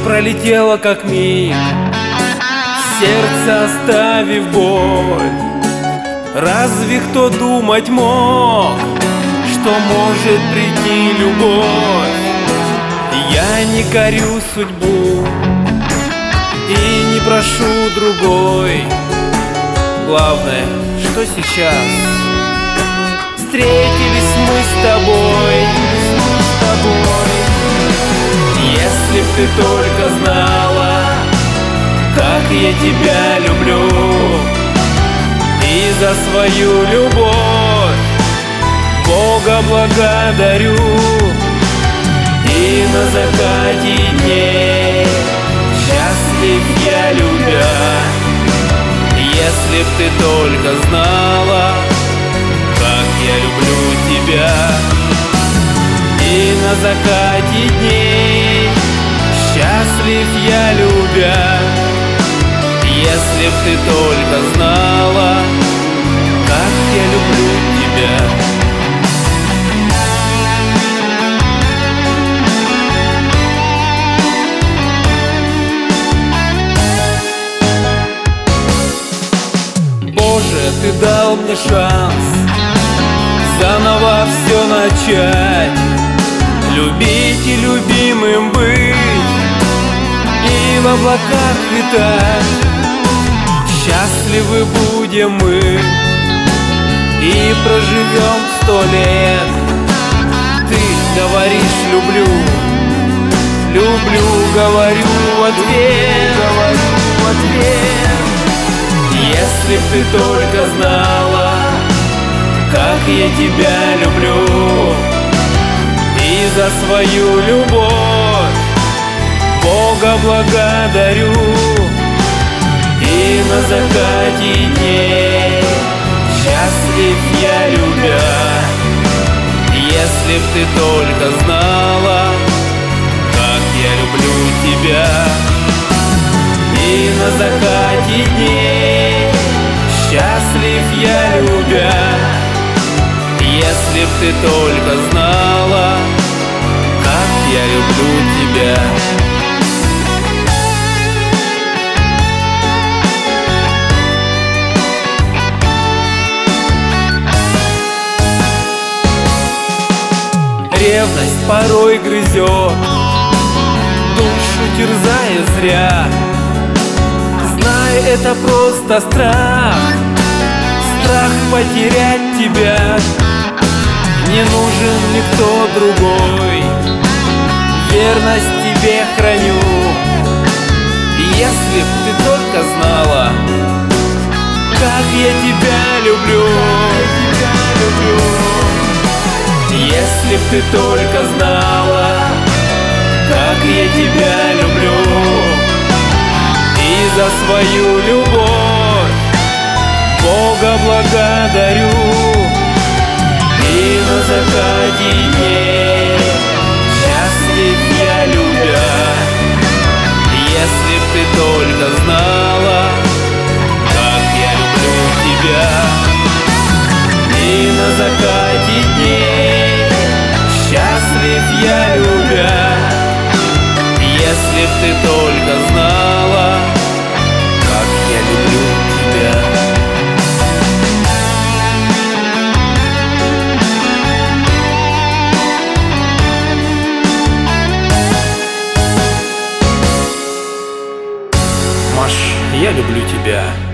пролетела как миг, сердце оставив боль. Разве кто думать мог, что может прийти любовь? Я не корю судьбу и не прошу другой. Главное, что сейчас встретились мы с тобой. Если б ты только знала, как я тебя люблю, и за свою любовь Бога благодарю. И на закате дней счастлив я, любя. Если б ты только знала, как я люблю тебя. И на закате дней счастлив я, любя. Если б ты только знала, как я люблю тебя. Боже, ты дал мне шанс заново все начать, любить и любимым быть, и в облаках летать. Счастливы будем мы и проживем 100 лет. Ты говоришь люблю, люблю, говорю в ответ. Если б ты только знала, как я тебя люблю, и за свою любовь Бога благодарю. И на закате дней счастлив я, любя. Если б ты только знала, как я люблю тебя. И на закате дней счастлив я, любя. Если б ты только знала, как я люблю тебя. Ревность порой грызет, душу терзая зря. Знай, это просто страх, страх потерять тебя. Не нужен никто другой, верность тебе храню. Если б ты только знала, как я тебя люблю. Если б ты только знала, как я тебя люблю, и за свою любовь Бога благодарю. И на закате дней счастлив я, любя. Если б ты только знала, как я люблю тебя. И на закате дней счастлив я, любя. Если б ты только знала, как я люблю тебя. Маш, я люблю тебя.